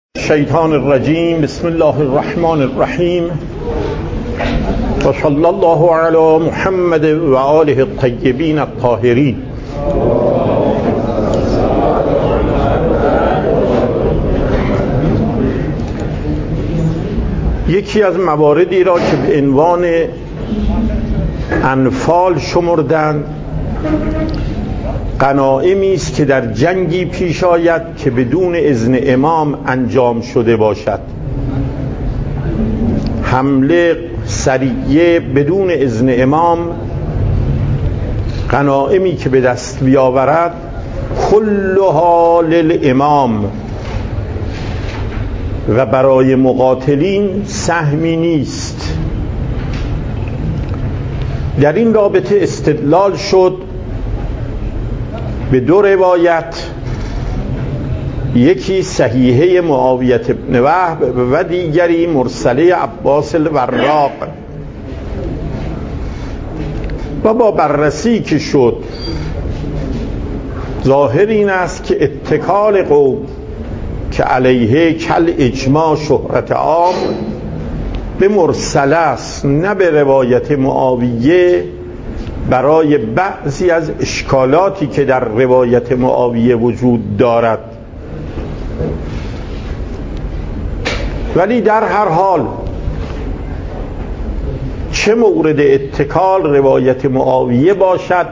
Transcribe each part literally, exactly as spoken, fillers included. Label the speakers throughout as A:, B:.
A: الشیطان الرجیم. بسم الله الرحمن الرحیم و صلی الله علی محمد و آله الطیبین الطاهرین. یکی از مواردی را که به عنوان انفال شمردند غنایمی است که در جنگی پیش آید که بدون اذن امام انجام شده باشد. حمله سریعه بدون اذن امام، غنایمی که به دست بیاورد کلها للامام و برای مقاتلین سهمی نیست. در این رابطه استدلال شد به دو روایت، یکی صحیحه معاویه بن وهب و دیگری مرسله عباس الوراق، و با بررسی که شد ظاهر این است که اتکال قوم که علیه کل اجماع شهرت عام به مرسله است نه به روایت معاویه، برای بعضی از اشکالاتی که در روایت معاویه وجود دارد. ولی در هر حال چه مورد اتکال روایت معاویه باشد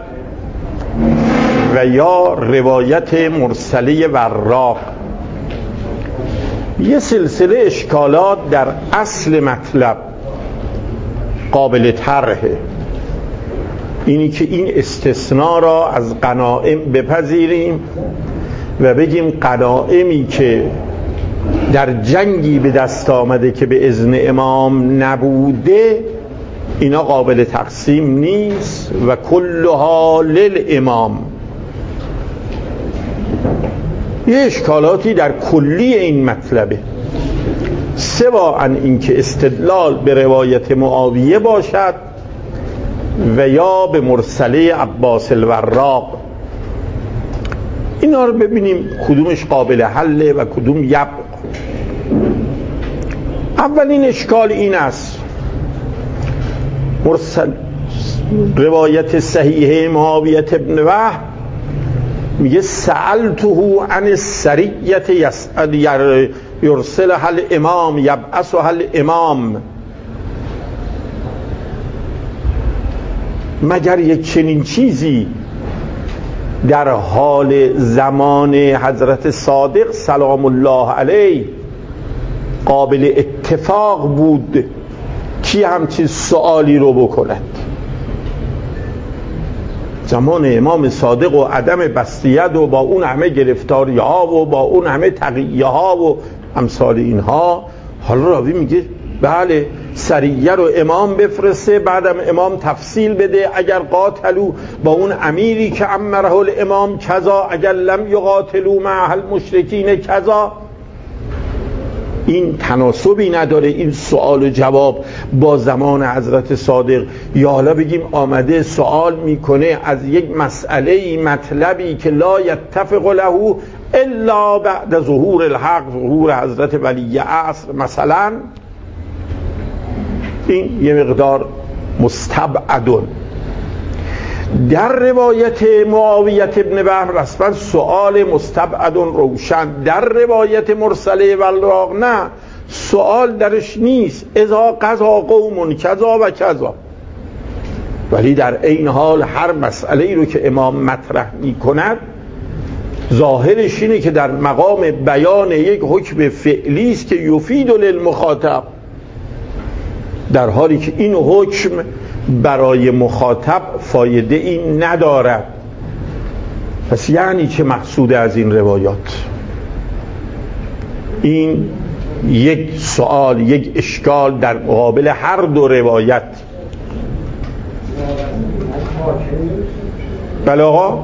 A: و یا روایت مرسله وراق، یه سلسله اشکالات در اصل مطلب قابل طرحه. اینی که این استثناء را از غنایم بپذیریم و بگیم غنایمی که در جنگی به دست آمده که به اذن امام نبوده اینا قابل تقسیم نیست و کلها للامام. یه اشکالاتی در کلی این مطلبه، سواء این که استدلال به روایت معاویه باشد و یا به مرسله عباس الوراق. اینا رو ببینیم کدومش قابل حله و کدوم یبق. اولین اشکال این است، مرسل روایت صحیحه معاویه بن وهب میگه سألته عن السریة یسأل یرسل هل امام یبعث هل امام، مگر یک چنین چیزی در حال زمان حضرت صادق سلام الله علیه قابل اتفاق بود کی همچین سوالی رو بکند؟ زمان امام صادق و عدم بستیت و با اون همه گرفتاری ها و با اون همه تقیه ها و امثال اینها، حالا راوی میگه بله سریعه رو امام بفرسته، بعدم امام تفصیل بده اگر قاتلو با اون امیری که امره الامام کذا، اگر لم یقاتلو مع المشرکین کذا. این تناسبی نداره این سوال و جواب با زمان حضرت صادق. یا حالا بگیم آمده سوال میکنه از یک مسئله مطلبی که لا یتفق له الا بعد ظهور الحق، ظهور حضرت ولی عصر مثلا، این یه مقدار مستبعدون. در روایت معاویه بن وهب رسما سؤال مستبعدون روشن، در روایت مرسله وراق نه، سؤال درش نیست اذا قضا قوم کذا و کذا. ولی در این حال هر مسئله ای رو که امام مطرح می کند ظاهرش اینه که در مقام بیان یک حکم فعلی است که یفید للمخاطب، در حالی که این حکم برای مخاطب فایده این ندارد. پس یعنی چه مقصود از این روایات؟ این یک سوال، یک اشکال در مقابل هر دو روایت. بله آقا؟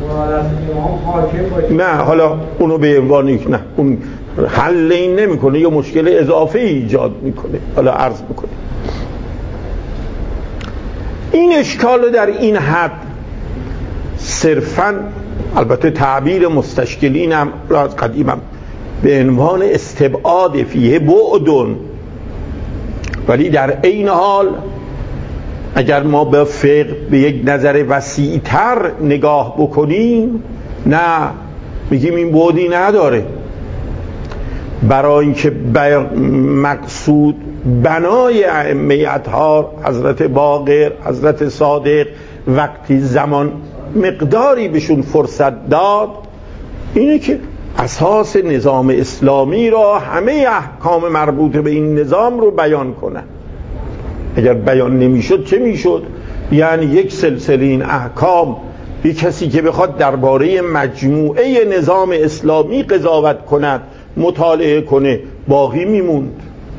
A: نه حالا اونو به عنوان نه، اون حل این نمیکنه یا مشکل اضافه ایجاد میکنه. حالا عرض میکنه این اشکال در این حد صرفاً البته تعبیر مستشکلین هم را از قدیمم به عنوان استبعاد فیه بعدون، ولی در عین حال اگر ما به فقه به یک نظر وسیع‌تر نگاه بکنیم، نه میگیم این بعدی نداره، برای اینکه مقصود بنای ائمه اطهار حضرت باقر، حضرت صادق وقتی زمان مقداری بهشون فرصت داد اینه که اساس نظام اسلامی را، همه احکام مربوط به این نظام رو بیان کنن. اگر بیان نمیشد چه میشد؟ یعنی یک سلسله این احکام یک کسی که بخواد درباره مجموعه نظام اسلامی قضاوت کند، مطالعه کنه، باقی میموند.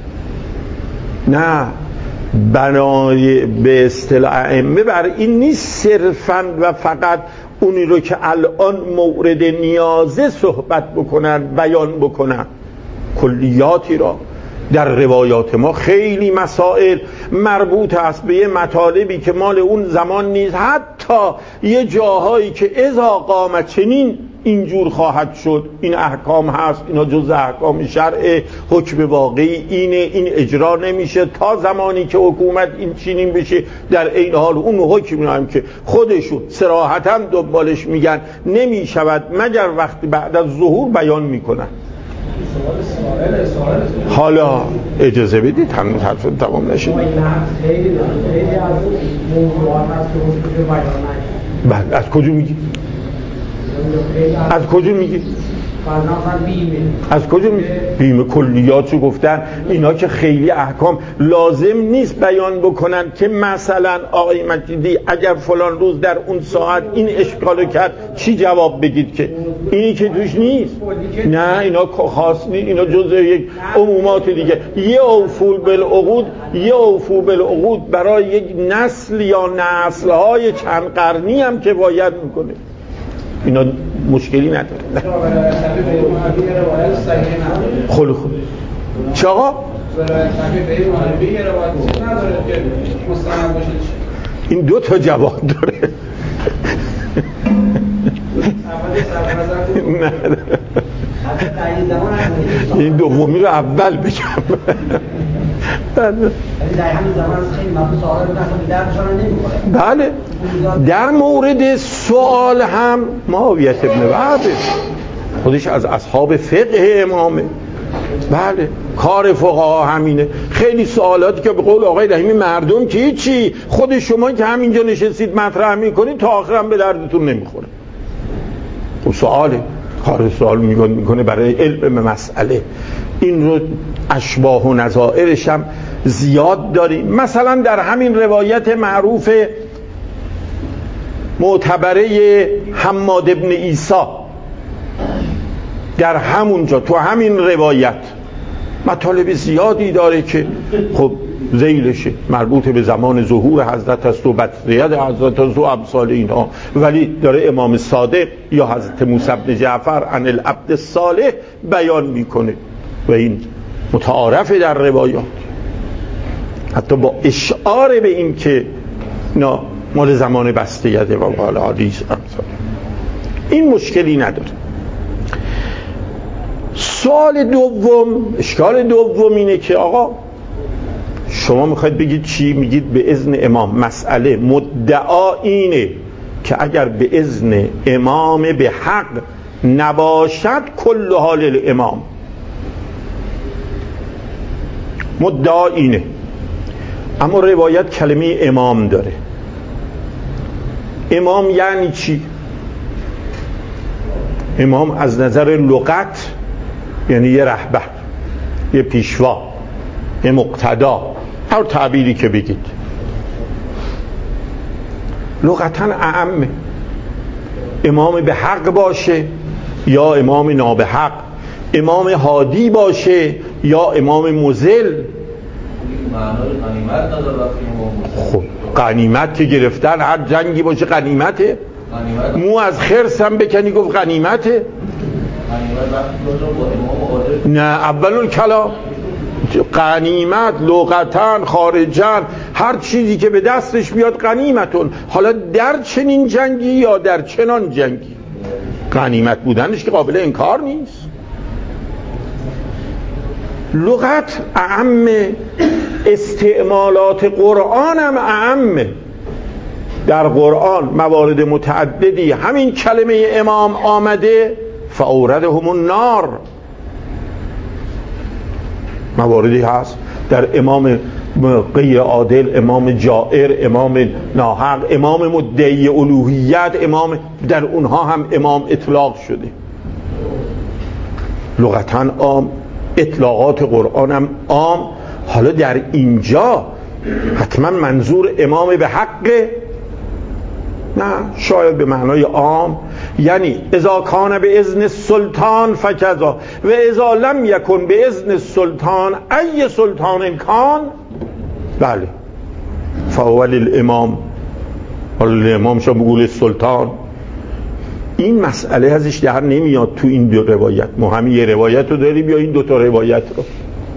A: نه، بنای به اصطلاح ائمه بر این نیست صرفاً و فقط اونی رو که الان مورد نیازه صحبت بکنن، بیان بکنن. کلیاتی را در روایات ما خیلی مسائل مربوط است به یه مطالبی که مال اون زمان نیست، حتی یه جاهایی که اذا قام چنین اینجور خواهد شد، این احکام هست، اینا جز احکام شرع، حکم واقعی اینه، این اجرا نمیشه تا زمانی که حکومت این چنین بشه. در این حال اون حکمی هم که خودشون صراحتاً دنبالش میگن نمیشود مگر وقتی بعد از ظهور بیان میکنن. حالا اجازه بدید هنوز حرف تمام نشد. بعد از کجا میگی؟ از کجا میگی؟ از کجا میگی؟ بیمه کلیاتشو گفتن. اینا که خیلی احکام لازم نیست بیان بکنن که مثلا آقای مجیدی اگر فلان روز در اون ساعت این اشکالو کرد چی جواب بگید، که اینی که توش نیست. نه، اینا خاص نیست، اینا جزء یک عمومات دیگه. یه اوفول بالعقود، یه اوفول بالعقود برای یک نسل یا نسل‌های چند قرنی هم که باید میکنه. اینا مشکلی نداره. خیلی خوب. چه آقا؟ این دو تا جواب داره. این دومی رو اول بگم. بله، در مورد سوال هم معاویه ابن وهب خودش از اصحاب فقه امامه. بله، کار فقها همینه. خیلی سوالاتی که به قول آقای رحیمی مردم که چی، خود شما که همینجا نشستید مطرح میکنید تا آخرم به دردتون نمیخوره. و سواله، کار سوال میکنه برای علم مسئله. این رو اشباه و نظائرش هم زیاد داریم. مثلا در همین روایت معروف معتبره حماد ابن عیسی، در همونجا تو همین روایت مطالب زیادی داره که خب ذیلشه، مربوط به زمان ظهور حضرت است و بدریت حضرت است و امثال اینها، ولی داره امام صادق یا حضرت موسی بن جعفر عن العبد الصالح بیان میکنه و این متعارف در روایات، حتی با اشعار به این که نه مال زمان بستیت و قال حدیث امثال. این مشکلی نداره. سوال دوم، اشکال دوم اینه که آقا شما میخواید بگید چی؟ میگید به اذن امام. مسئله مدعا اینه که اگر به اذن امام به حق نباشد کل حال الامام. مدعا اینه، اما روایت کلمه امام داره. امام یعنی چی؟ امام از نظر لغت یعنی یه رهبر، یه پیشوا، یه مقتدا، هر تعبیری که بگید. لغتاً اعمه. امام به حق باشه یا امام نابحق، امام هادی باشه یا امام مضل. خب غنیمت که گرفتن، هر جنگی باشه غنیمته. مو از خرس هم بکنی گفت غنیمته. نه، اولون کلام غنیمت لغتاً خارجاً هر چیزی که به دستش بیاد غنیمتون. حالا در چنین جنگی یا در چنان جنگی، غنیمت بودنش که قابل انکار نیست. لغت اعم، استعمالات قرآن هم اعمه. در قرآن موارد متعددی همین کلمه امام آمده، فاوردهم النار. مواردی هست در امام غیر عادل، امام جائر، امام ناحق، امام مدعی الوهیت، امام، در اونها هم امام اطلاق شده. لغتاً عام، اطلاقات قرآن هم عام. حالا در اینجا حتما منظور امام به حقه؟ نه، شاید به معنای عام، یعنی اذا کان به اذن السلطان فکذا و اذا لم یکن به اذن السلطان ای سلطان کان، بله، فاول الامام، الامام شو بقول سلطان. این مسئله ازش در نمیاد تو این دو روایت. ما همین یه روایت رو داریم یا این دو تا روایت رو؟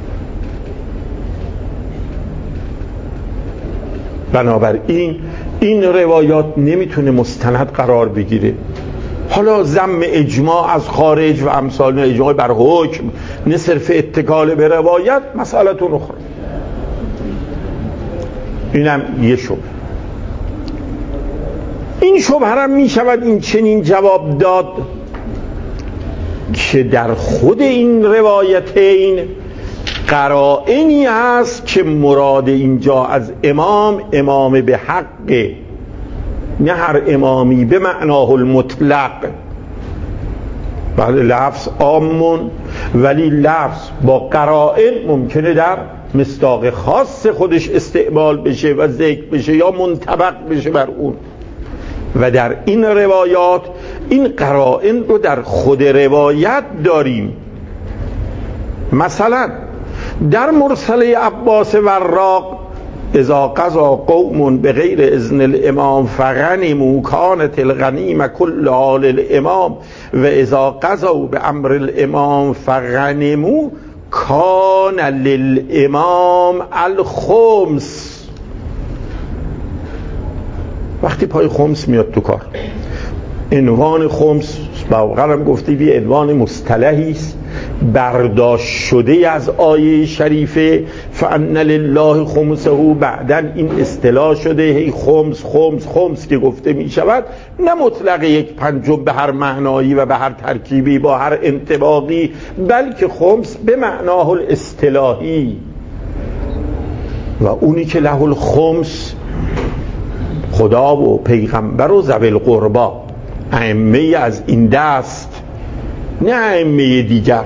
A: بنابراین این روایات نمیتونه مستند قرار بگیره. حالا ضم اجماع از خارج و امثال اجماع بر حکم، نه صرف اتکال به روایت، مسئلتون اخرى. اینم یه شبه. این شبه هم می شود این چنین جواب داد که در خود این روایتین قرائنی هست که مراد اینجا از امام، امام به حق، نه هر امامی به معناه المطلق. بله، لفظ عامون، ولی لفظ با قرائن ممکنه در مصداق خاص خودش استعمال بشه و ذکر بشه یا منطبق بشه بر اون. و در این روایات این قرائن رو در خود روایت داریم. مثلا در مرسله عباس وراق اذا قضا قوم بغیر اذن الامام فغنموا كانت الغنیمه كل آل الامام و اذا قضوا بامر الامام فغنموا کان للامام الخمس. وقتی پای خمس میاد تو کار، عنوان خمس واقعا هم گفتی بی عنوان مصطلحی است برداشت شده از آیه شریفه فان لله خمسه. بعدن این اصطلاح شده هی خمس خمس خمس که گفته می شود، نه مطلق یک پنجم به هر معنایی و به هر ترکیبی با هر انطباقی، بلکه خمس به معناه الاصطلاحی. و اونی که له الخمس خدا و پیغمبر و ذوی القربا، ائمه از این دست، نه ائمه دیگر.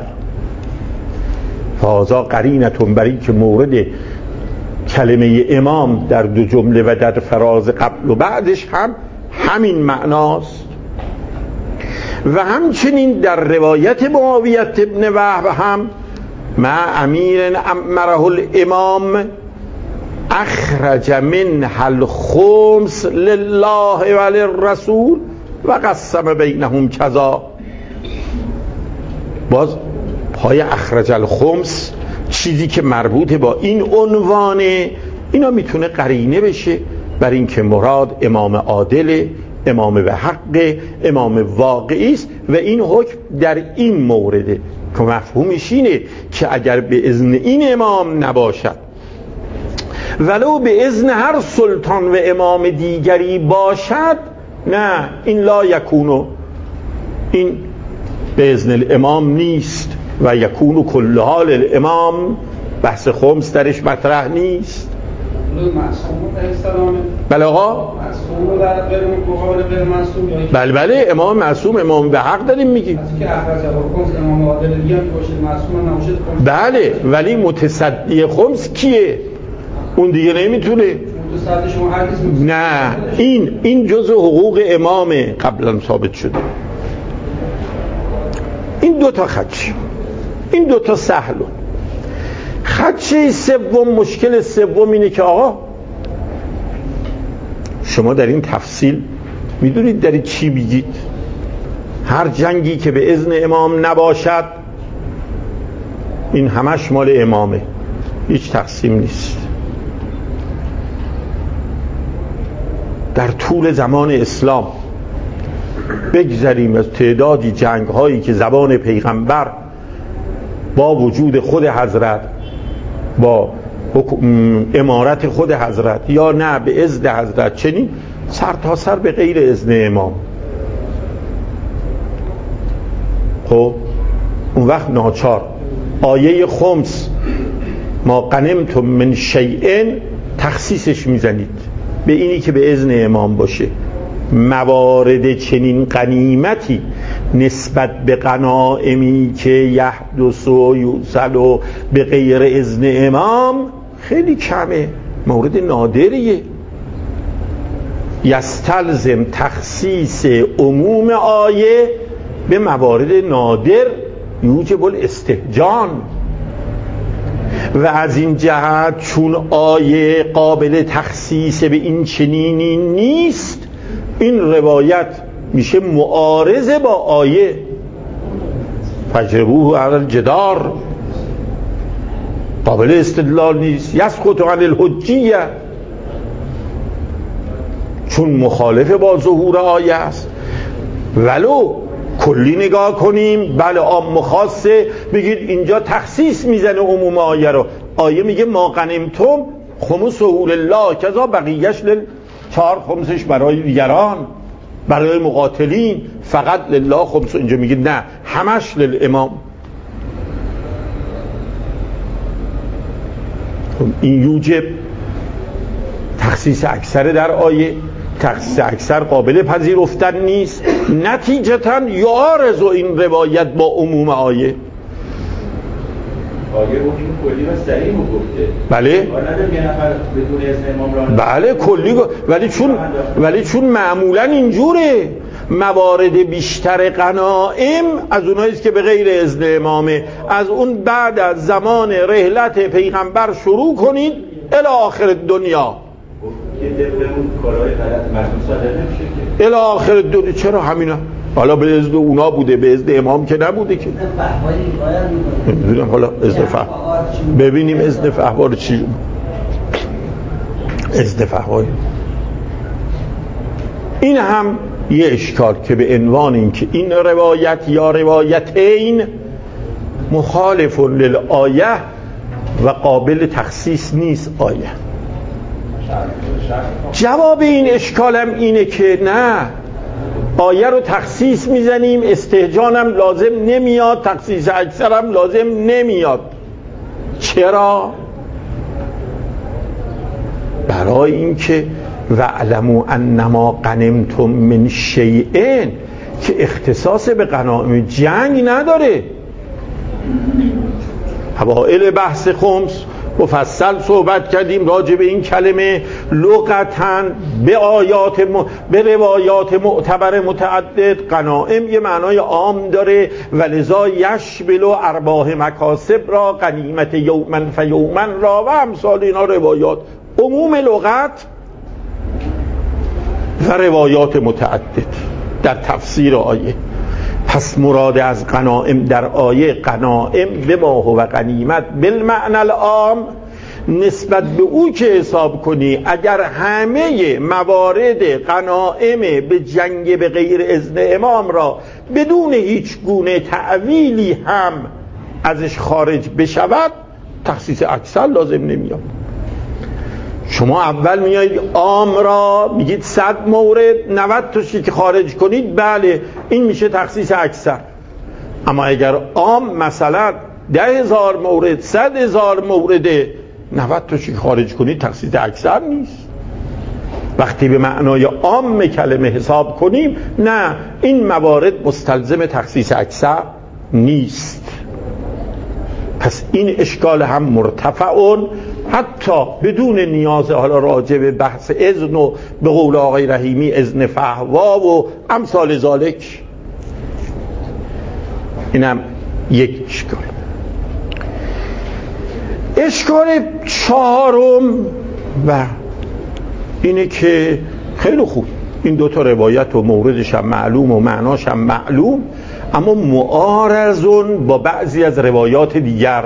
A: فازا قرینتون بری که مورد کلمه امام در دو جمله و در فراز قبل و بعدش هم همین معناست. و همچنین در روایت معاویه ابن وهب هم مع امیر امره الامام اخرج من الخمس لله و للرسول و قسم بینهم کذا. باز پای اخرج الخمس چیزی که مربوط با این عنوانه، اینا میتونه قرینه بشه بر این که مراد امام عادل، امام به حق، امام واقعی است و این حکم در این مورده که مفهومش اینه که اگر به اذن این امام نباشد ولو به اذن هر سلطان و امام دیگری باشد، نه، این لا یکونو، این به اذن الامام نیست. و یکونو کل حال الامام، بحث خمس درش مطرح نیست. بله آقا، بله بله، امام معصوم، امام به حق داریم میگیم. بله، ولی متصدی خمس کیه؟ اون دیگه نمیتونه. نه، این این جزء حقوق امامه، قبلا ثابت شده. این دوتا خدشه، این دوتا سهلون. خدشه سوم، مشکل سوم اینه که آقا شما در این تفصیل میدونید دارید چی میگید؟ هر جنگی که به اذن امام نباشد این همش مال امامه، هیچ تقسیم نیست. در طول زمان اسلام بگذاریم از تعدادی جنگ هایی که زبان پیغمبر با وجود خود حضرت، با امارت خود حضرت، یا نه به اذن حضرت، چنین سر تا سر به غیر اذن امام. خب اون وقت ناچار آیه خمس ما غنمتم من شیء تخصیصش میزنید به اینی که به اذن امام باشه. موارد چنین غنیمتی نسبت به غنائمی که یحدث و یوصل و به غیر اذن امام خیلی کمه، مورد نادریه. یستلزم تخصیص عموم آیه به موارد نادر یوجب الاستهجان. و از این جهت چون آیه قابل تخصیص به این چنینی نیست، این روایت میشه معارضه با آیه. فجربوه علی الجدار، قابل استدلال نیست. یسقط عن الحجیه، چون مخالف با ظهور آیه است. ولو کلی نگاه کنیم، بله عام مخاصه، بگید اینجا تخصیص میزنه عموم آیه رو. آیه میگه ما غنمتم خمس حول الله کذا بقیهش لل چهار خمسش برای دیگران، برای مقاتلین، فقط لله خمس. اینجا میگه نه، همش للامام. این یوجب تخصیص اکثر در آیه. تخصیص اکثر قابل پذیرفتن نیست، نتیجتاً یعارض این روایت با عموم آیه.
B: آیه حکم کلی و صریح رو گفته.
A: بله. بله کلی گفت، ولی چون ولی چون معمولاً اینجوره، موارد بیشتر غنائم از اونایی است که به غیر اذن امامه. از اون بعد از زمان رحلت پیغمبر شروع کنید الی آخر دنیا. الی آخر دنیا. چرا همینا؟ حالا به اذن اونا بوده، به اذن امام که نبوده که. نمیدونم حالا اذن فهم ببینیم اذن فهوار چی. اذن فهوار این هم یه اشکال که به عنوان این که این روایت یا روایتین مخالف للآیه و قابل تخصیص نیست آیه. جواب این اشکالم اینه که نه، آیه رو تخصیص میزنیم، استهجانم لازم نمیاد، تخصیص اکثرم لازم نمیاد. چرا؟ برای اینکه وَاعْلَمُوا أَنَّمَا غَنِمْتُم مِّن شَيْءٍ که اختصاص به غنایم جنگ نداره. اوائل بحث خمس مفصل صحبت کردیم راجع به این کلمه لغتاً به آیات م... به روایات معتبر متعدد. غنائم یه معنای عام داره و لذا یشمل ارباح مکاسب را، غنیمت یومن فیومن را و امثال اینا روایات. عموم لغت و روایات متعدد در تفسیر آیه. پس مراد از غنائم در آیه غنائم به ما هو غنیمت بالمعنى العام، نسبت به او که حساب کنی اگر همه موارد غنائم به جنگ به غیر اذن امام را بدون هیچ گونه تعویلی هم ازش خارج بشود، تخصیص اکثر لازم نمیاد. شما اول میایید عام را میگید صد مورد نود تاشی که خارج کنید، بله این میشه تخصیص اکثر. اما اگر عام مثلا ده هزار مورد، صد هزار مورد، نود تاشی که خارج کنید تخصیص اکثر نیست. وقتی به معنای عام کلمه حساب کنیم، نه این موارد مستلزم تخصیص اکثر نیست. پس این اشکال هم مرتفعون، حتی بدون نیاز حالا راجع به بحث اذن و به قول آقای رحیمی اذن فهوا و امثال ذالک. اینم یک اشکال. اشکال چهارم و اینه که خیلی خوب این دوتا روایت و موردش هم معلوم و معناش هم معلوم، اما معارضون با بعضی از روایات دیگر.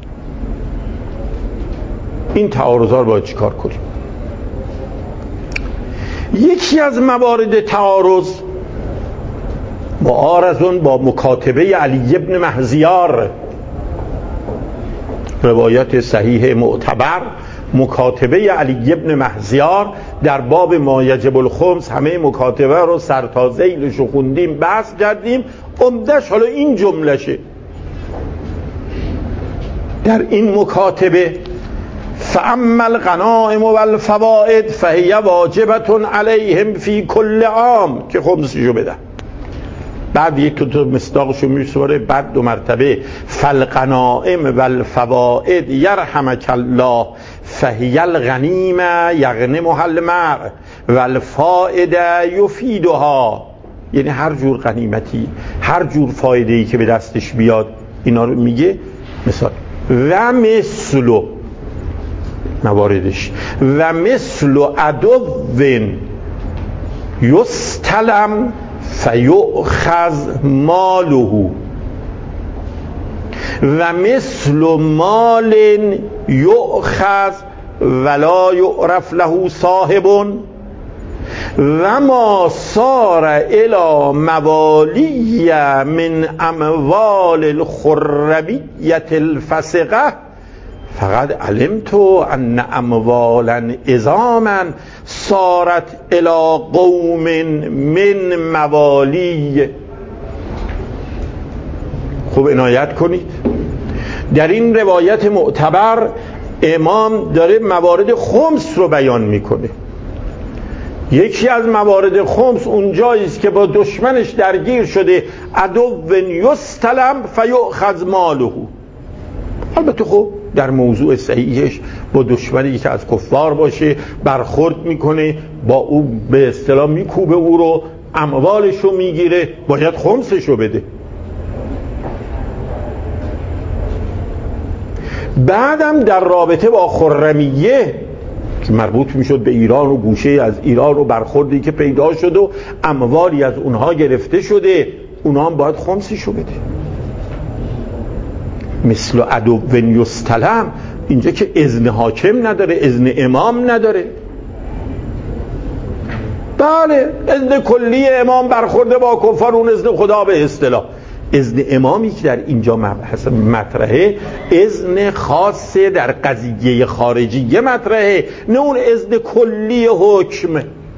A: این تعارضا رو باید چیکار کنیم؟ یکی از موارد تعارض معارضون با مکاتبه علی ابن مهزیار روایت صحیح معتبر، مکاتبه علی ابن مهزیار در باب ما یجب الخمس. همه مکاتبه رو سرتازیلش رو خوندیم، بحث کردیم. عمدش حالا این جملشه در این مکاتبه: فاما الغنائم والفوائد فهی واجبة علیهم فی کل عام، که خمسشو بدن. بعد یک تو مصداقشو میسواره، بعد دو مرتبه: فالغنائم والفوائد یرحمک الله فهی الغنیمه یغنمها المرء والفائده یفیدها. یعنی هر جور غنیمتی، هر جور فایده‌ای که به دستش بیاد اینا رو میگه. مثال: و مثل مواردش و مثل عدو یستلم فیؤخذ ماله و مثل مال یؤخذ ولا یعرف له صاحب و ما صار الی موالی من اموال الخرمیة الفسقه فقد علمت ان اموالا عظاما صارت الی قوم من موالی. خوب عنایت کنید، در این روایت معتبر امام داره موارد خمس رو بیان میکنه. یکی از موارد خمس اونجایی است که با دشمنش درگیر شده: عدو یستلم فیؤخذ ماله. البته خب در موضوع صحیحش با دشمنی که از کفار باشه برخورد میکنه، با او به اصطلاح میکوبه، او رو اموالش رو میگیره، باید خمسش رو بده. بعدم در رابطه با خرمیه که مربوط میشد به ایران و گوشه از ایران و برخوردی که پیدا شد و اموالی از اونها گرفته شده، اونها هم باید خمسش رو بده. مثل عدو یستلم اینجا که اذن حاکم نداره، اذن امام نداره. بله اذن کلی امام برخورده با کفار، اون اذن خدا به اصطلاح. اذن امامی که در اینجا مطرحه اذن خاصه در قضیه خارجیه مطرحه، نه اون اذن کلی حکم.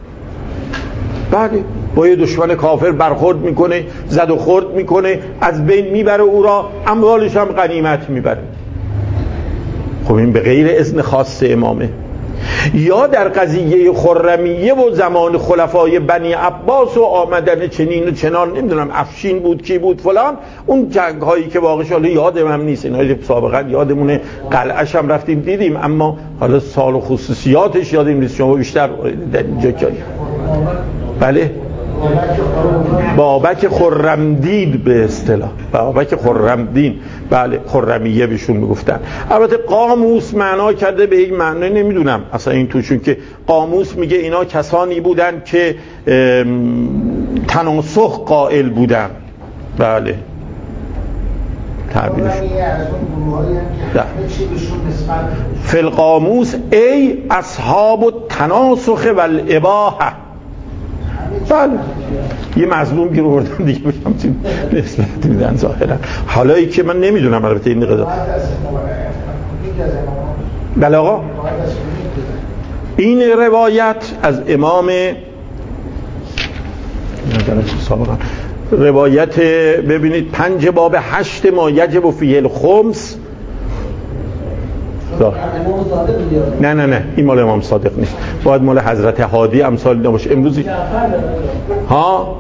A: بله با یه دشمن کافر برخورد میکنه، زد و خورد میکنه، از بین میبره او را، اموالش هم غنیمت میبره. خب این به غیر اذن خاص امامه. یا در قضیه خرمیه و زمان خلفای بنی عباس و آمدن چنین و چنان، نمیدونم افشین بود کی بود فلان، اون جنگ هایی که واقعا حالا یادم هم نیست، اینها سابقا یادمونه، قلعه‌اش هم رفتیم دیدیم، اما حالا سال و خصوصیاتش یادم نیست. شما بیشتر در اینجا که بله بابک خرمدین به اصطلاح، بابک خرمدین، بله خرمیه بهشون میگفتن. البته قاموس معنا کرده به یک معنی نمیدونم اصلا این توشون، که قاموس میگه اینا کسانی بودن که تناسخ قائل بودن. بله تعبیرش فی القاموس ای اصحاب التناسخ والاباحه. بله یه مظلوم گیر آوردن دیگه بشم چی نسبت میدن ظاهرا. حالایی که من نمیدونم البته این قضا. بله آقا این روایت از امام روایت ببینید پنج باب هشت ما یجب فیه الخمس. نه نه نه این مال امام صادق نیست، باید مال حضرت هادی امثال نباشه. امروزی ها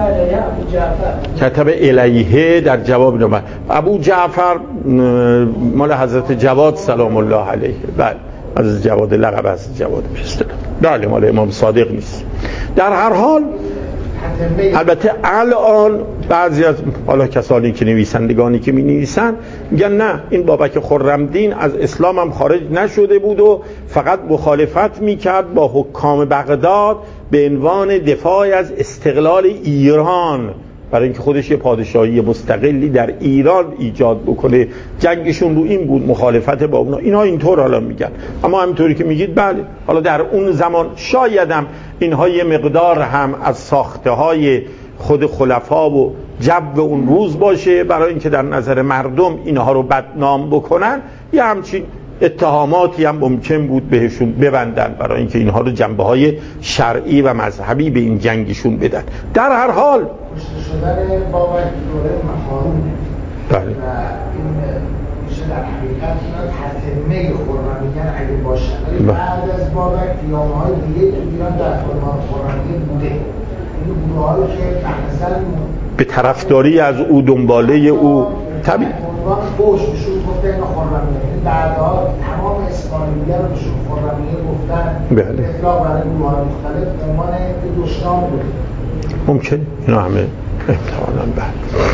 A: کتب الیه در جواب نامه ابو جعفر مال حضرت جواد سلام الله علیه. بله از جواد لقب از جواد به بله مال امام صادق نیست. در هر حال البته الان بعضی از حالا کسانی که نویسندگانی که می نویسن میگن نه این بابک خرمدین از اسلام هم خارج نشده بود و فقط مخالفت میکرد با حکام بغداد به عنوان دفاع از استقلال ایران، برای اینکه خودش یه پادشاهی مستقلی در ایران ایجاد بکنه. جنگشون رو این بود، مخالفت با اونا. اینا اینطور حالا میگن، اما همینطوری که میگید بله حالا در اون زمان شایدم اینها یه مقدار هم از ساخته های خود خلفا و جو اون روز باشه، برای اینکه در نظر مردم اینها رو بدنام بکنن یه همچین اتهاماتی هم ممکن بود بهشون ببندن برای اینکه اینها رو جنبه های شرعی و مذهبی به این جنگشون بدن. در هر حال
C: کشته شدن بابک دوره هارون
A: بله.
C: و این میشه در حقیقت اینا تتمه خرمیان اگه باشن، ولی بعد از بابک پیام‌های دیگه تو ایران در فرمان خرمیه بوده. این گروه ها رو که مثلا
A: به طرفداری از او، دنباله او طبیعی
C: عنوان فوش بهشون گفته اینا خرمیه، این بعدها تمام اسماعیلیه رو بهشون خرمیه گفتن.
A: بله.
C: اطلاق برای گروه های مختلف عنوان دشنام بوده.
A: ممکن اینا همه احتمالاً بله.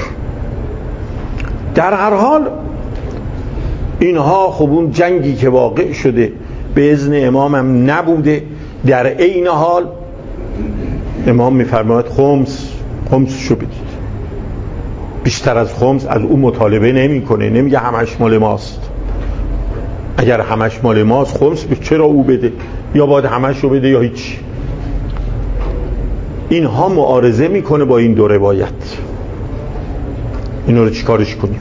A: در هر حال اینها خب اون جنگی که واقع شده به اذن امام هم نبوده. در عین حال امام میفرماید خمس خمسشو بدید. بیشتر از خمس از او مطالبه نمی کنه، نمیگه همش مال ماست. اگر همش مال ماست خمس به چرا او بده؟ یا باید همش رو بده یا هیچ. اینها معارضه میکنه با این دو روایت. اینو رو چیکارش کنیم؟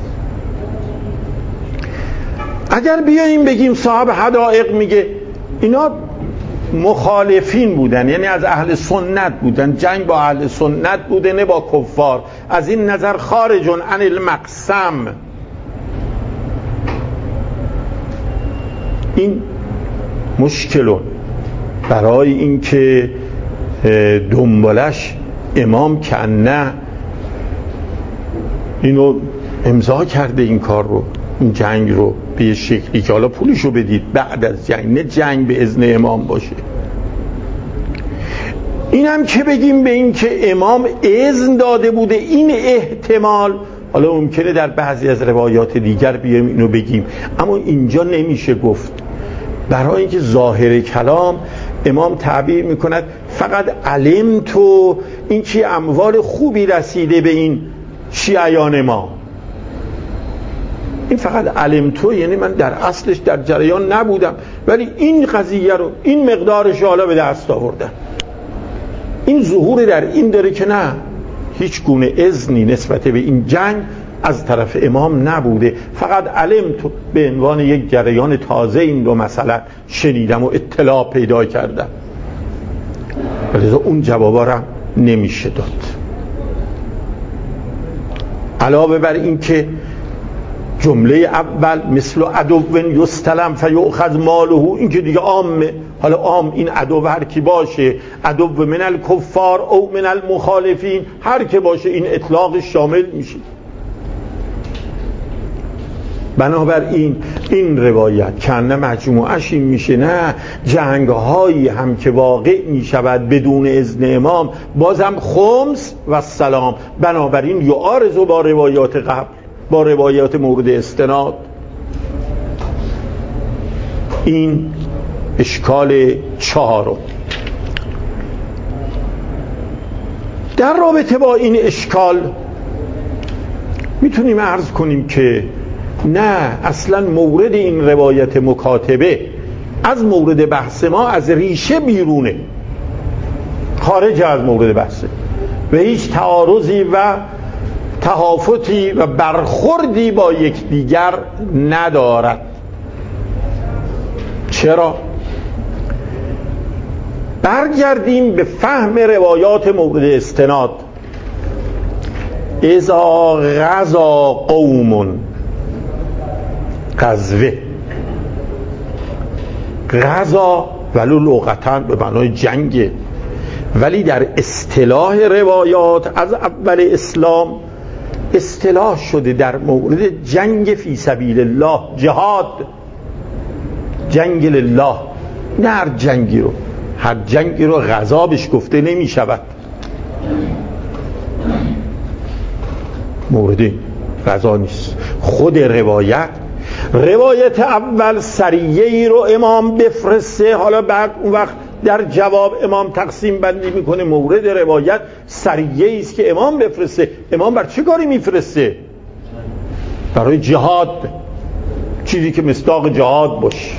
A: اگر بیاییم بگیم صاحب حدائق میگه اینا مخالفین بودن، یعنی از اهل سنت بودن، جنگ با اهل سنت بوده نه با کفار، از این نظر خارجون عن المقسم، این مشکلون برای اینکه دنبالش امام کنه اینو امضا کرده این کار رو، این جنگ رو به یه شکلی که حالا پولشو بدید بعد از جنگ، نه جنگ به اذن امام باشه. این هم که بگیم به این که امام اذن داده بوده، این احتمال حالا ممکنه در بعضی از روایات دیگر بیایم اینو بگیم، اما اینجا نمیشه گفت، برای اینکه ظاهر کلام امام تعبیر میکند فقط علم تو این که اموال خوبی رسیده به این شیعیان ما، این فقط علم تو یعنی من در اصلش در جریان نبودم، ولی این قضیه رو این مقدارش حالا به دست آوردن. این ظهور در این داره که نه، هیچ گونه اذنی نسبت به این جنگ از طرف امام نبوده، فقط علم تو به عنوان یک جریان تازه این رو مثلا شنیدم و اطلاع پیدا کردم، ولی اون جوابا رو نمیشه داد. علاوه بر این که جمله اول مثل عدو یستلم فیؤخذ ماله، این که دیگه عامه، حالا عام این عدو هر کی باشه، عدو من الکفار او من المخالفین، هر کی باشه این اطلاق شامل میشه. بنابراین این روایت کنه مجموعش این میشه نه، جنگ هایی هم که واقع میشود بدون اذن امام بازم خمس و سلام، بنابراین یعارض با روایات قبل، با روایات مورد استناد. این اشکال چهارم. در رابطه با این اشکال میتونیم عرض کنیم که نه، اصلا مورد این روایت مکاتبه از مورد بحث ما از ریشه بیرونه، خارج از مورد بحثه و هیچ تعارضی و تهافتی و برخوردی با یکدیگر ندارد. چرا؟ برگردیم به فهم روایات مورد استناد. اذا غزا قوم، غزوه، غزا ولو لغتاً به معنای جنگه، ولی در اصطلاح روایات از اول اسلام اصطلاح شده در مورد جنگ فی سبیل الله، جهاد، جنگ لله، نه هر جنگی رو، هر جنگی رو غزا بهش گفته نمی شود. مورد غزا نیست. خود روایت روایت اول سریه‌ای رو امام بفرسته، حالا بعد اون وقت در جواب امام تقسیم بندی میکنه. مورد روایت سریه‌ای است که امام بفرسته. امام بر چه کاری میفرسته؟ برای جهاد، چیزی که مصداق جهاد باشه.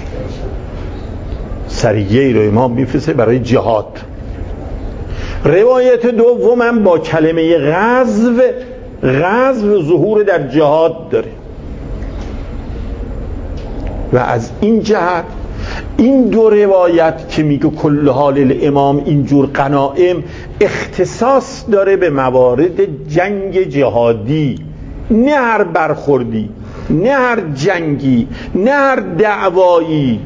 A: سریه‌ای رو امام میفرسته برای جهاد. روایت دومم با کلمه غزو، غزو ظهور در جهاد داره. و از این جهت این دو روایت که میگه کل حال الامام اینجور غنائم اختصاص داره به موارد جنگ جهادی، نه هر برخوردی، نه هر جنگی، نه هر دعوایی.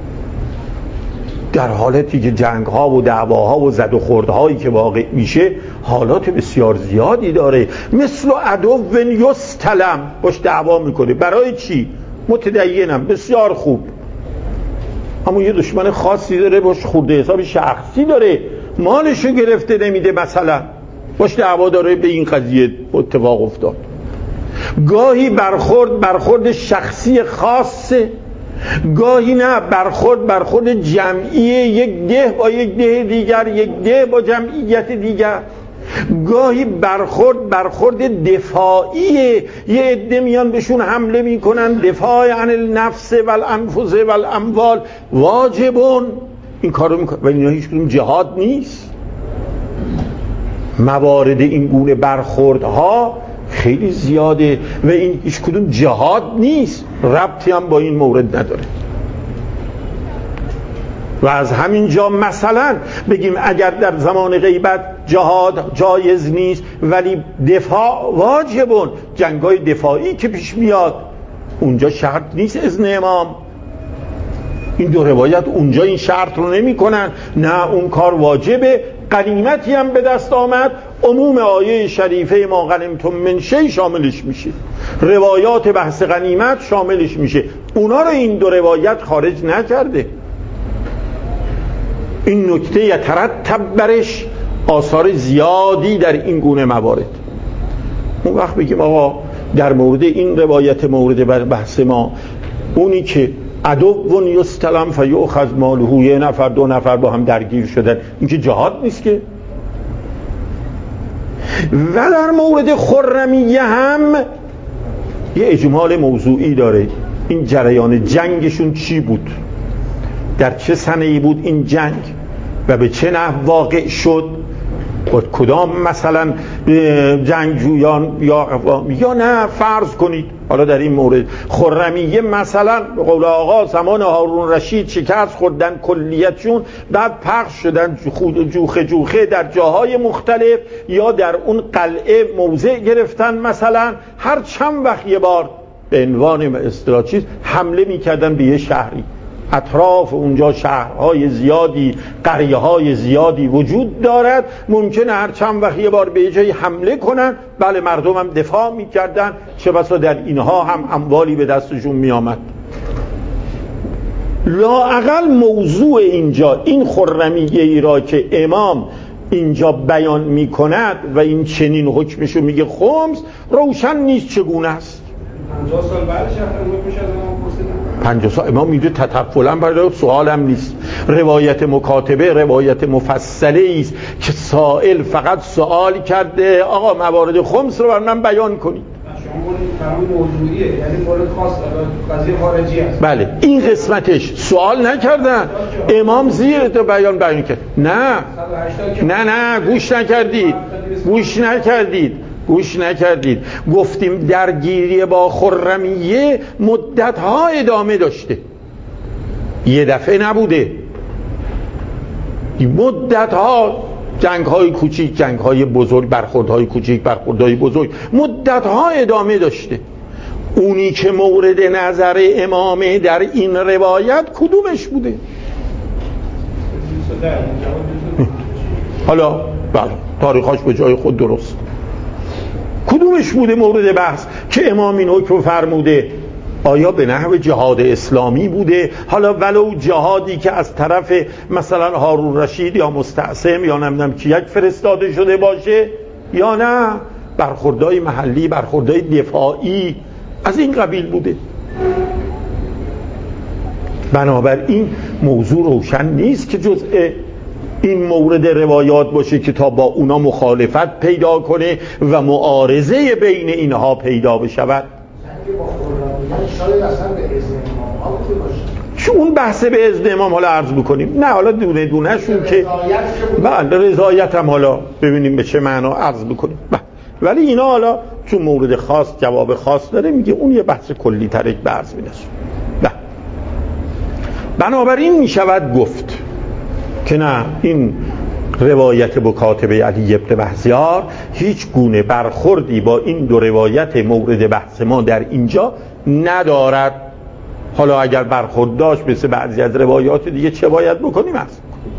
A: در حالتی که جنگ ها و دعواها و زد و خوردهایی که واقع میشه حالات بسیار زیادی داره، مثل عدو یستلم، باش دعوا میکنه. برای چی؟ متدینم، بسیار خوب، اما یه دشمن خاصی داره، باش خورده حساب شخصی داره، مالشو گرفته نمیده مثلا، باش دعوا داره. به این قضیه اتفاق افتاد. گاهی برخورد برخورد شخصی خاصه، گاهی نه برخورد برخورد جمعیه، یک ده با یک ده دیگر، یک ده با جمعیت دیگر. گاهی برخورد برخورد دفاعیه، یه عده میان بهشون حمله میکنن، دفاع عن النفس و الانفس و الاموال، واجبون این کارو میکنن. و اینا هیچ کدوم جهاد نیست. موارد این گونه برخوردها خیلی زیاده و این هیچ کدوم جهاد نیست، ربطی هم با این مورد نداره. و از همین جا مثلا بگیم اگر در زمان غیبت جهاد جایز نیست ولی دفاع واجبون، جنگای دفاعی که پیش میاد اونجا شرط نیست اذن امام. این دو روایت اونجا این شرط رو نمی کنن، نه اون کار واجبه. غنیمتی هم به دست آمد، عموم آیه شریفه ما غنیمتم من شیء شاملش میشه، روایات بحث غنیمت شاملش میشه. اونا رو این دو روایت خارج نکرده. این نکته یترتب برش آثار زیادی در این گونه موارد. اون وقت بگیم آقا در مورد این روایت مورد بر بحث ما، اونی که عدو یستلم فیؤخذ ماله، یه نفر دو نفر با هم درگیر شدن، این که جهاد نیست که. و در مورد خرمیه هم یه اجمال موضوعی داره. این جریان جنگشون چی بود، در چه سنه‌ای بود این جنگ و به چه نحو واقع شد، با کدام مثلا جنگجویان یا یا نه فرض کنید حالا در این مورد خرمیه مثلا به قول آقا زمان هارون رشید شکست خوردن کلیتشون، بعد پخش شدن جوخه جوخه در جاهای مختلف یا در اون قلعه موضع گرفتن، مثلا هر چند وقت یه بار به عنوان اصطلاح چیز حمله میکردن به یه شهری. اطراف اونجا شهرهای زیادی، قریه‌های زیادی وجود دارد، ممکنه هر چند وقت یه بار به جای حمله کنن. بله مردم هم دفاع میکردن، چه بسا در اینها هم اموالی به دستشون میآمد. لااقل موضوع اینجا این خرمیه ای را که امام اینجا بیان میکند و این چنین حکمشو میگه خمس، روشن نیست چگونه است.
B: پنجاه سال بعدش هم میشه امام پرسیدن.
A: پنجاه سال امام میگه تطفلا، برای سوالم نیست. روایت مکاتبه روایت مفصله است که سائل فقط سوال کرده آقا موارد خمس رو برای من بیان کنید.
B: شما بودید موضوعیه، یعنی مورد خاص قضیه خارجی است.
A: بله این قسمتش سوال نکردن، امام زیر تو بیان بیان کرد. نه نه نه گوش نکردید گوش نکردید گوش نکردید گفتیم درگیری با خرمیه مدت‌ها ادامه داشته، یه دفعه نبوده، مدت‌ها جنگ‌های کوچیک، جنگ‌های بزرگ، برخوردهای کوچیک، برخوردهای بزرگ، مدت‌ها ادامه داشته. اونی که مورد نظر امامه در این روایت کدومش بوده؟ حالا بله تاریخاش به جای خود درست، کدومش بوده مورد بحث که امام این حکم فرموده؟ آیا به نحو جهاد اسلامی بوده، حالا ولو جهادی که از طرف مثلا هارون رشید یا مستعصم یا نمیدونم کی یک فرستاده شده باشه، یا نه برخوردهای محلی، برخوردهای دفاعی از این قبیل بوده؟ بنابراین موضوع روشن نیست که جزء این مورد روایات باشه که تا با اونا مخالفت پیدا کنه و معارضه بین اینها پیدا بشود.
C: شاید اصلا به اذن امام بوده باشه.
A: چون اون بحث به اذن امام حالا عرض بکنیم، نه حالا دونه دونه شون که بله رضایت هم حالا ببینیم به چه معنا عرض بکنیم. ولی اینا حالا چون مورد خاص جواب خاص داره میگه اون یه بحث کلی تر یک بحث میدهش. بنابراین می شود گفت که نه، این روایت مکاتبه علی ابن مهزیار هیچ گونه برخوردی با این دو روایت مورد بحث ما در اینجا ندارد. حالا اگر برخورد داشت مثل بعضی از روایات دیگه چه باید بکنیم؟ از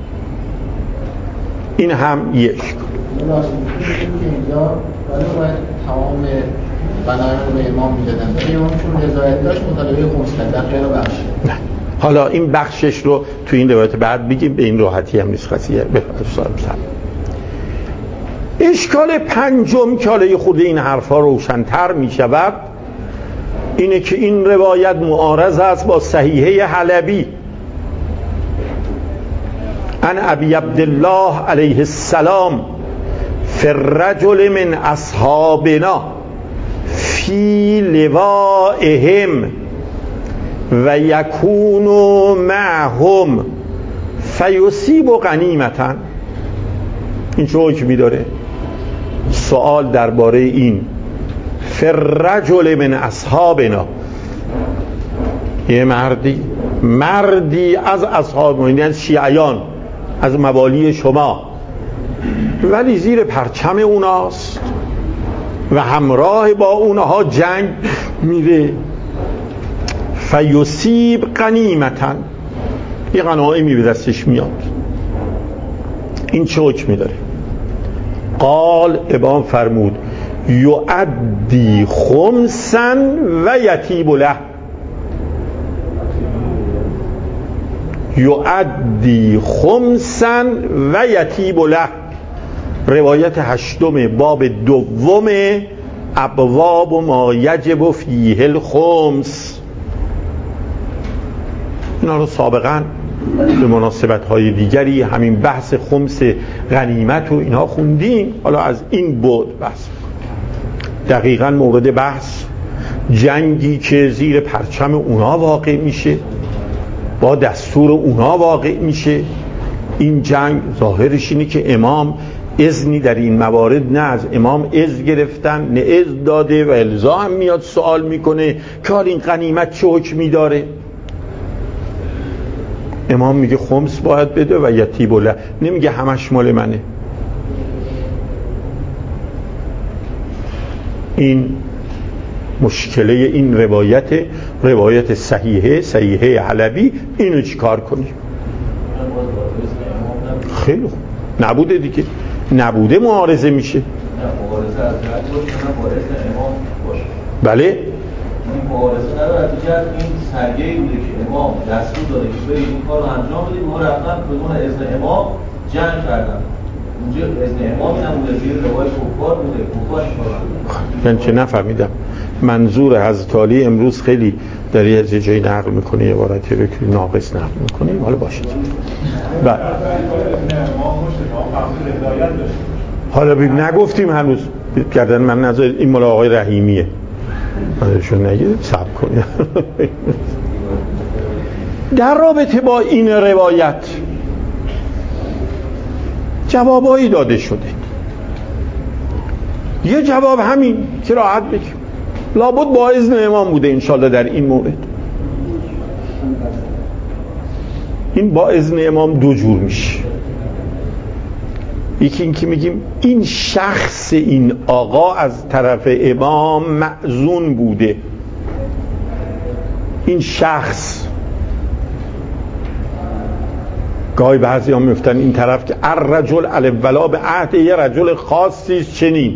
A: این هم یک
D: اینجا ولی باید تمام بنایان رو به امام میدادن، ولی امام چون رضایت داشت مطالبه خمس کرد در خیال بخش.
A: نه، حالا این بخشش رو تو این روایت بعد بگیم، به این راحتی هم نیست قضیه. اشکال پنجم که حالا یه خورده این حرفا روشن‌تر می شود اینه که این روایت معارض است با صحیحه حلبی عن ابی عبدالله علیه السلام فی الرجل من اصحابنا فی لوائهم و یکون معهم فیصیب غنیمتا. این چه حکمی داره؟ سوال درباره این فی الرجل من اصحابنا، یه مردی مردی از اصحاب ما، یعنی از شیعیان، از موالی شما، ولی زیر پرچم اوناست و همراه با اونها جنگ میره، فیصیب غنیمتا، یه غنایمی به دستش میاد. این چه حکمی داره؟ قال امام فرمود یعدی خمسا و یتیب له، یعدی خمسا و یتیب له. روایت هشتم باب دوم ابواب ما یجب فیه الخمس. اینا رو سابقا به مناسبت های دیگری همین بحث خمس غنیمت و اینها خوندیم. حالا از این بود بحث دقیقا مورد بحث جنگی که زیر پرچم اونا واقع میشه، با دستور اونا واقع میشه. این جنگ ظاهرش اینه که امام اذنی در این موارد نه از امام اذن گرفتن نه اذن داده و الزا هم میاد سوال میکنه که این غنیمت چه حکمی داره. امام میگه خمس باید بده و یتیب له، نمیگه همش مال منه. این مشکله این روایت روایت صحیحه صحیحه حلبی. اینو چی کار کنیم؟ خیلی خوب، نبوده دیگه، نبوده معارضه میشه. بله
E: این معارضه نداره، دیگه این سرگهی بوده که امام دستور داده که برید این کار رو انجام بدید، ما رفتن بدون اذن امام جنگ کردن. اونجا اذن امامی نبوده، زیر روای کفار بوده، کفار شدن.
A: من چه نفهمیدم منظور حضرت علی امروز خیلی در یه جایی نقل میکنه، یه عبارتی رو که ناقص نقل میکنه. حالا باشید بعد حالا بیم نگفتیم هنوز کردن من نظر این مال آقای رحیمیه، ازشون نگید صبر کنید. در رابطه با این روایت جوابایی داده شده. یه جواب همین که راحت بگیم لابد با اذن امام بوده انشالله در این مورد. این با اذن امام دو جور میشه. یکی این که میگیم این شخص این آقا از طرف امام مأذون بوده. این شخص گاهی بعضی ها میفتن این طرف که الرجل الاولا به عهد یه رجل خاصی چنین،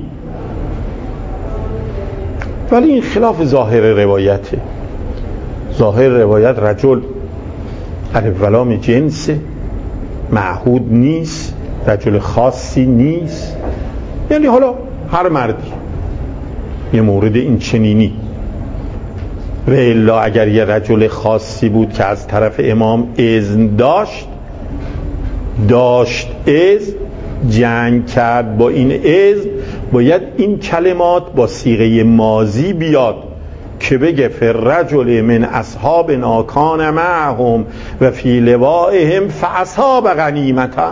A: ولی این خلاف ظاهر روایته. ظاهر روایت رجل الاولا می جنسه، معهود نیست، رجل خاصی نیست، یعنی حالا هر مردی یه مورد این چنینی. و الا اگر یه رجل خاصی بود که از طرف امام اذن داشت داشت اذن جنگ کرد، با این اذن باید این کلمات با صیغه ماضی بیاد که بگه فالرجل من اصحابنا کان معهم و فی لوائهم فاصحاب غنیمتا.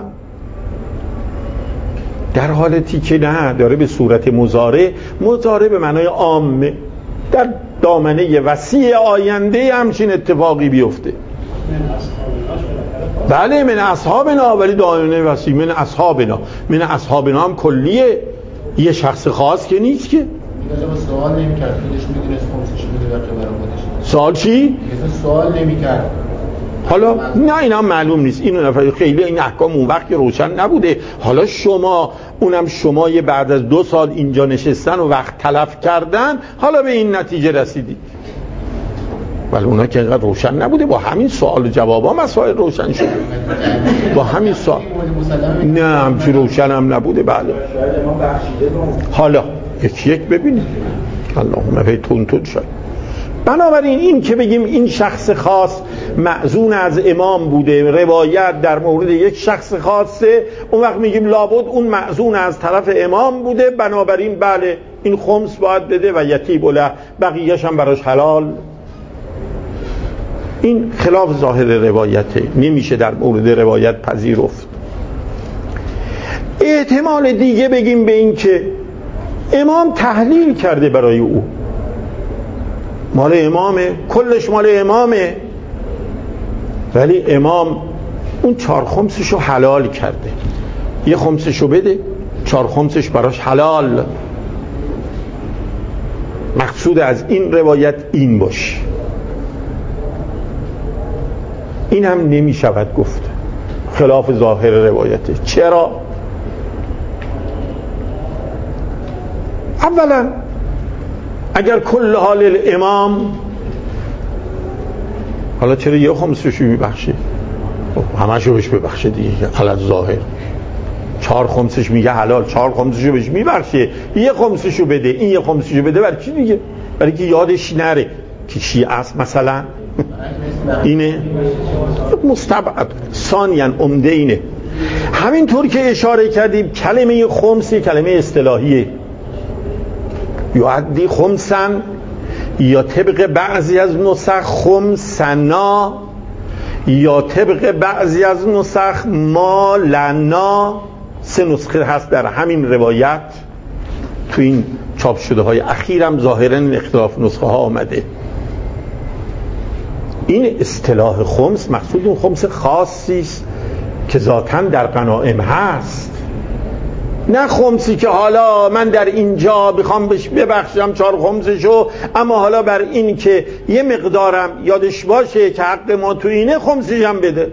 A: در حالتی که نه داره به صورت مضارع، مضارع به معنای عامه، در دامنه وسیع آینده همچین اتفاقی بیفته. بله من اصحابنا، ولی دائره وسیع من اصحابنا. من اصحابنا هم کلیه، یه شخص خاص که نیست که.
D: سوال نمی‌کرد، خودش می‌دونست خمسش میده برای خودش.
A: سوال چی؟
D: سوال نمی‌کرد.
A: حالا نه اینا معلوم نیست، اینو نفر خیلی این احکام اون وقت روشن نبوده. حالا شما اونم شما یه بعد از دو سال اینجا نشستن و وقت تلف کردن حالا به این نتیجه رسیدید، ولی اونا که اینقدر روشن نبوده. با همین سوال و جواب ها مسائل روشن شده، با همین سوال نه همچی روشن هم نبوده. بله حالا یک یک ببینید اللهم فی تون تون شد. بنابراین این که بگیم این شخص خاص معزون از امام بوده، روایت در مورد یک شخص خاصه، اون وقت میگیم لابد اون معزون از طرف امام بوده، بنابراین بله این خمس باید بده و یتیب له، بقیه‌اش هم براش حلال. این خلاف ظاهر روایته، نمیشه در مورد روایت پذیرفت. احتمال دیگه بگیم به این که امام تحلیل کرده برای او، مال امامه، کلش مال امامه، ولی امام اون چهار خمسشو حلال کرده، یه خمسشو بده، چهار خمسش براش حلال. مقصود از این روایت این باشه. این هم نمی شود گفت، خلاف ظاهر روایته. چرا؟ اولا اگر کل حال الامام، حالا چرا یه خمسشو میبخشه؟ همشو بهش ببخشه دیگه، حالت ظاهر. چهار خمسش میگه حلال، چهار خمسشو بهش میبخشه، یه خمسشو بده، این یه خمسشو بده. برای چی دیگه؟ برای که یادش نره که شیعه است مثلا. اینه مستبعد. ثانیاً عمده اینه، همینطور که اشاره کردیم کلمه خمس کلمه اصطلاحیه، یعدی خمسن یا طبق بعضی از نسخ خمسنا یا طبق بعضی از نسخ ما لنا. سه نسخه هست در همین روایت، تو این چاپ شده های اخیرم ظاهراً اختلاف نسخه ها آمده. این اصطلاح خمس مقصود اون خمس خاصی است که ذاتاً در غنائم هست، نه خمسی که حالا من در اینجا بخوام بهش ببخشم چهار خمسشو، اما حالا بر این که یه مقدارم یادش باشه که حق ما تو اینه خمسش هم بده.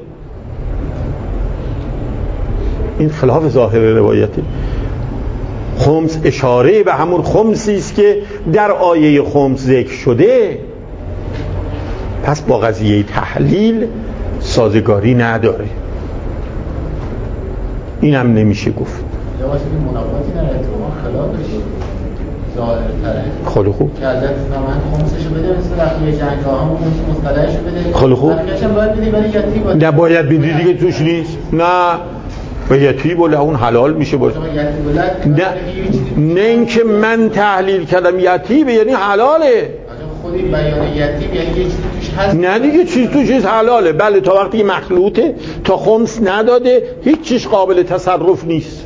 A: این خلاف ظاهر روایته. خمس اشاره به همون خمسی است که در آیه خمس ذکر شده، پس با قضیه تحلیل سازگاری نداره. اینم نمیشه گفت.
D: منافاتی نداره، تو خلافش ظاهرتره.
A: خیلی خوب.
D: که حضرت زمان خمسشو بده، مثل وقتی جنگ ها هم مصطلحشو بده.
A: خیلی خوب.
D: برکش هم باید بدی، ولی یتیب باید.
A: نباید بدی دیگه، توش نیست. نه. و یتیب له اون حلال میشه باشه. نه نه اینکه من تحلیل کردم یتیب یعنی حلاله.
D: خودی بیان یتیب یعنی یه چیزی توش هست.
A: نه دیگه چیز توش حلاله. بله تا وقتی که مخلوطه، تا خمس نداده هیچ چیز قابل تصرف نیست.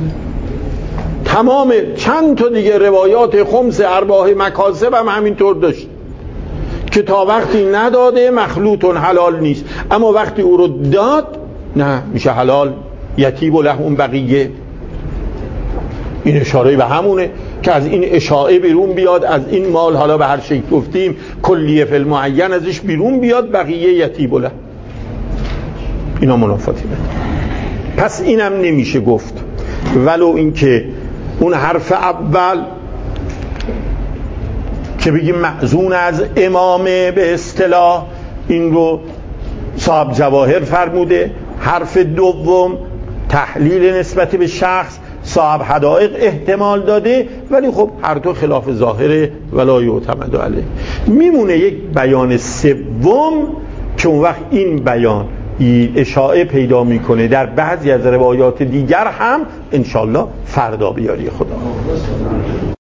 A: تمام چند تا دیگه روایات خمس ارباح مکاسب هم همینطور داشت که تا وقتی نداده مخلوطون حلال نیست، اما وقتی او رو داد نه میشه حلال. یتیب و له اون بقیه. این اشاره به همونه که از این اشاعه بیرون بیاد، از این مال حالا به هر شکل گفتیم کلیه فی المعین ازش بیرون بیاد، بقیه یتیب و له. اینا منافاتی بده. پس اینم نمیشه گفت، ولو اینکه اون حرف اول که بگیم معزون از امامه به اصطلاح، این رو صاحب جواهر فرموده. حرف دوم تحلیل نسبت به شخص، صاحب حدائق احتمال داده، ولی خب هر دو خلاف ظاهره ولا یعتمد علیه. میمونه یک بیان سوم که اون وقت این بیان اشاعه پیدا میکنه در بعضی از روایات دیگر هم، انشالله فردا بیاری خدا.